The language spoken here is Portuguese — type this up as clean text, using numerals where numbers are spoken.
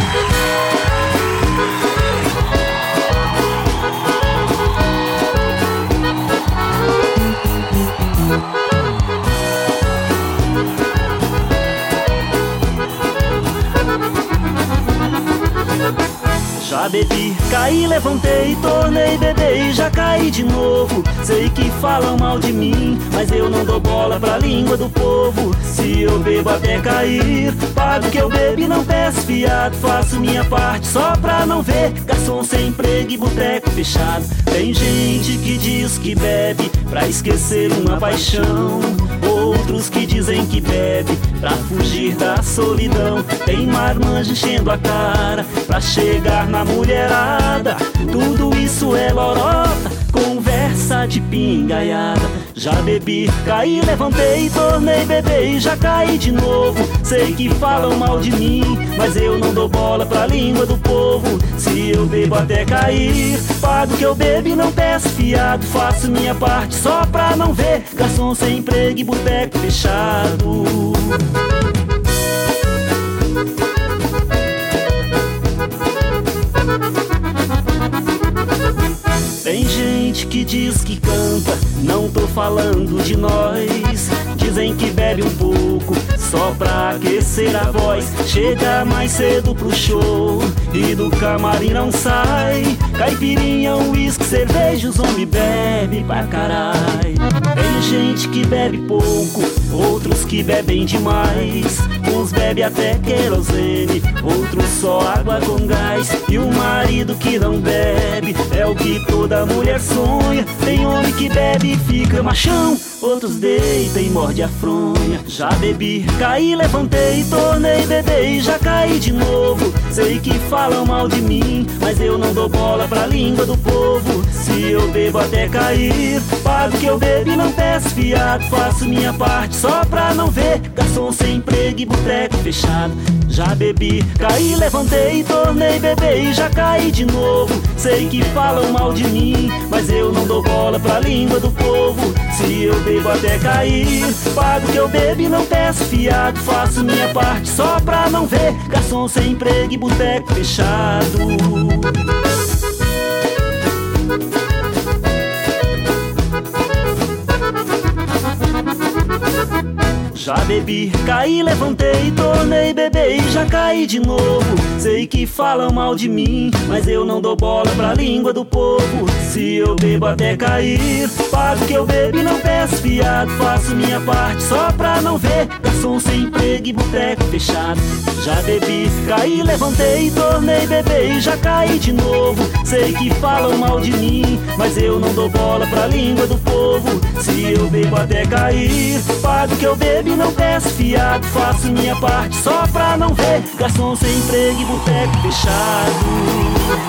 Já bebi, caí, levantei, tornei, beber e já caí de novo. Sei que falam mal de mim, mas eu não dou bola pra língua do povo. Se eu bebo até cair, pago o que eu bebo e não peço fiado. Faço minha parte só pra não ver garçom sem emprego e boteco fechado. Tem gente que diz que bebe pra esquecer uma paixão, outros que dizem que bebe pra fugir da solidão. Tem marmanjo enchendo a cara pra chegar na mulherada. Tudo isso é lorota, conversa de pingaiada. Já bebi, caí, levantei, tornei, beber e já caí de novo. Sei que falam mal de mim, mas eu não dou bola pra língua do povo. Se eu bebo até cair, pago o que eu bebo e não peço fiado. Faço minha parte só pra não ver garçom sem emprego e boteco fechado. Tem gente que diz que canta, não tô falando de nós. Dizem que bebe um pouco, só pra aquecer a voz. Chega mais cedo pro show e do camarim não sai. Caipirinha, uísque, cerveja, os homens bebem pra caralho. Tem gente que bebe pouco, outros que bebem demais. Uns bebem até querosene, outros só água com gás. E o marido que não bebe é o que toda mulher sonha. Tem homem que bebe e fica machão, outros deita e morde a fronha. Já bebi, caí, levantei, tornei, beber e já caí de novo. Sei que falam mal de mim, mas eu não dou bola pra língua do povo. Se eu bebo até cair, pago o que eu bebo e não peço fiado. Faço minha parte só pra não ver garçom sem emprego e boteco fechado. Já bebi, caí, levantei, tornei, beber e já caí de novo. Sei que falam mal de mim, mas eu não dou bola pra língua do povo. Se eu bebo até cair, pago o que eu bebo e não peço fiado. Faço minha parte só pra não ver garçom sem emprego e boteco fechado. Já bebi, caí, levantei, tornei, beber e já caí de novo. Sei que falam mal de mim, mas eu não dou bola pra língua do povo. Se eu bebo até cair, pago o que eu bebo e não peço fiado. Faço minha parte só pra não ver garçom sem emprego e boteco fechado. Já bebi, caí, levantei, tornei, beber e já caí de novo. Sei que falam mal de mim, mas eu não dou bola pra língua do povo. Se eu bebo até cair, pago o que eu bebo e não peço fiado. Faço minha parte só pra não ver garçom sem emprego e boteco fechado.